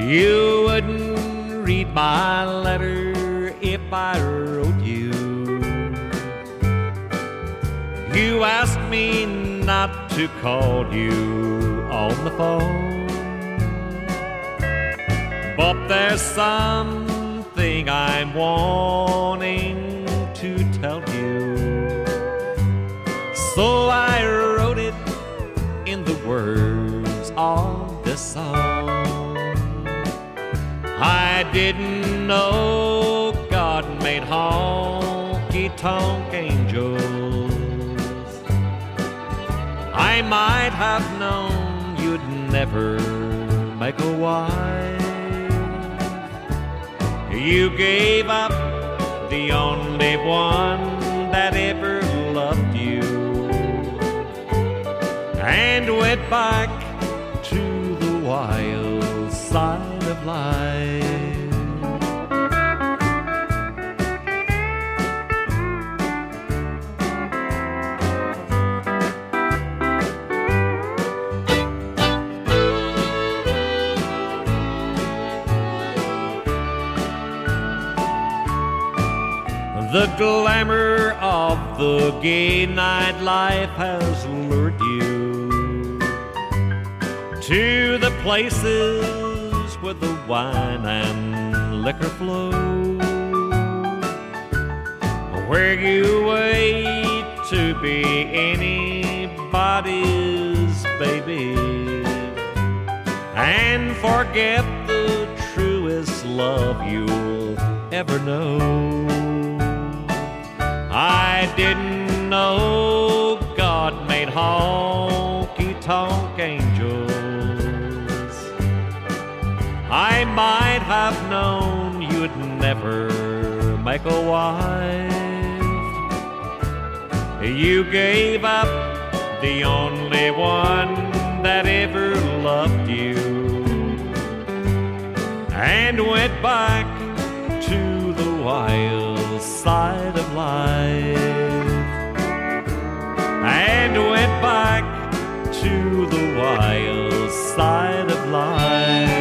You wouldn't read my letter if I wrote you. You asked me not to call you on the phone, but there's something I'm wanting to tell you. So I wrote it in the words of this song. I didn't know God made honky-tonk angels. I might have known you'd never make a wife. You gave up the only one that ever loved you and went back to the wild side of life. The glamour of the gay nightlife has lured you to the places where the wine and liquor flow, where you wait to be anybody's baby and forget the truest love you'll ever know. I didn't know God made honky-tonk angels. I might have known you'd never make a wife. You gave up the only one that ever loved you and went back to the wild side of life, and went back to the wild side of life.